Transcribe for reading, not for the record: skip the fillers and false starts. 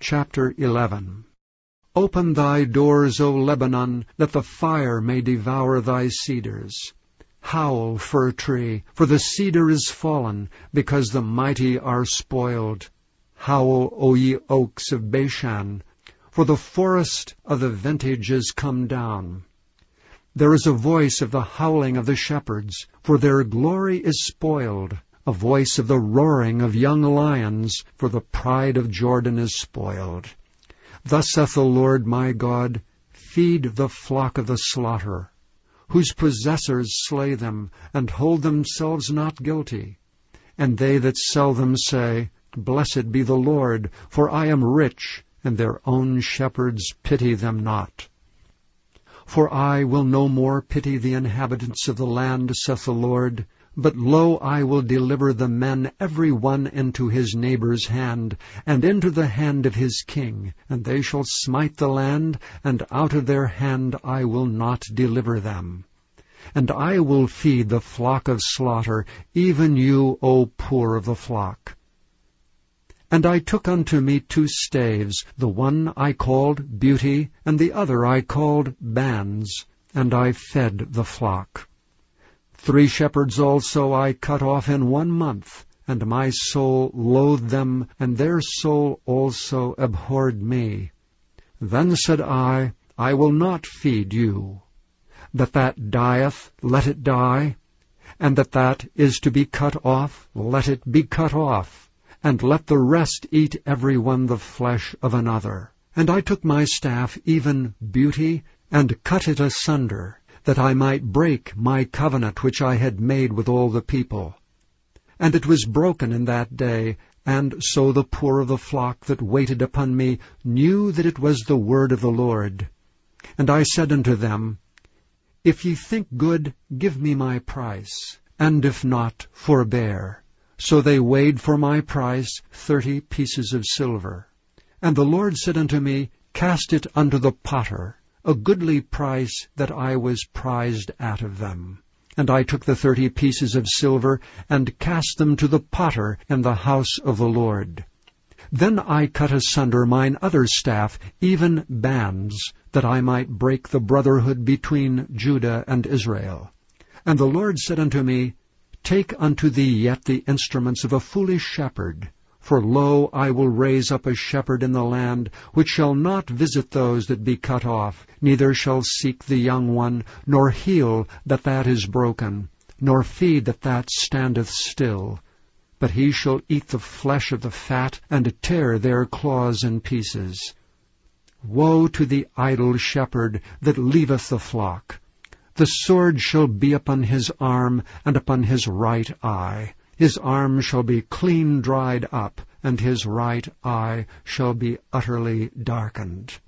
Chapter 11. Open thy doors, O Lebanon, that the fire may devour thy cedars. Howl, fir tree, for the cedar is fallen, because the mighty are spoiled. Howl, O ye oaks of Bashan, for the forest of the vintage is come down. There is a voice of the howling of the shepherds, for their glory is spoiled, a voice of the roaring of young lions, for the pride of Jordan is spoiled. Thus saith the Lord my God, feed the flock of the slaughter, whose possessors slay them, and hold themselves not guilty. And they that sell them say, Blessed be the Lord, for I am rich, and their own shepherds pity them not. For I will no more pity the inhabitants of the land, saith the Lord. But lo, I will deliver the men every one into his neighbour's hand, and into the hand of his king, and they shall smite the land, and out of their hand I will not deliver them. And I will feed the flock of slaughter, even you, O poor of the flock. And I took unto me 2 staves, the one I called Beauty, and the other I called Bands, and I fed the flock. 3 shepherds also I cut off in 1 month, and my soul loathed them, and their soul also abhorred me. Then said I will not feed you. That dieth, let it die, and that is to be cut off, let it be cut off, and let the rest eat every one the flesh of another. And I took my staff, even Beauty, and cut it asunder, that I might break my covenant which I had made with all the people. And it was broken in that day, and so the poor of the flock that waited upon me knew that it was the word of the Lord. And I said unto them, If ye think good, give me my price, and if not, forbear. So they weighed for my price 30 pieces of silver. And the Lord said unto me, Cast it unto the potter, a goodly price that I was prized out of them. And I took the 30 pieces of silver, and cast them to the potter in the house of the Lord. Then I cut asunder mine other staff, even Bands, that I might break the brotherhood between Judah and Israel. And the Lord said unto me, Take unto thee yet the instruments of a foolish shepherd, for lo, I will raise up a shepherd in the land, which shall not visit those that be cut off, neither shall seek the young one, nor heal that is broken, nor feed that standeth still. But he shall eat the flesh of the fat, and tear their claws in pieces. Woe to the idle shepherd that leaveth the flock! The sword shall be upon his arm, and upon his right eye. His arm shall be clean dried up, and his right eye shall be utterly darkened.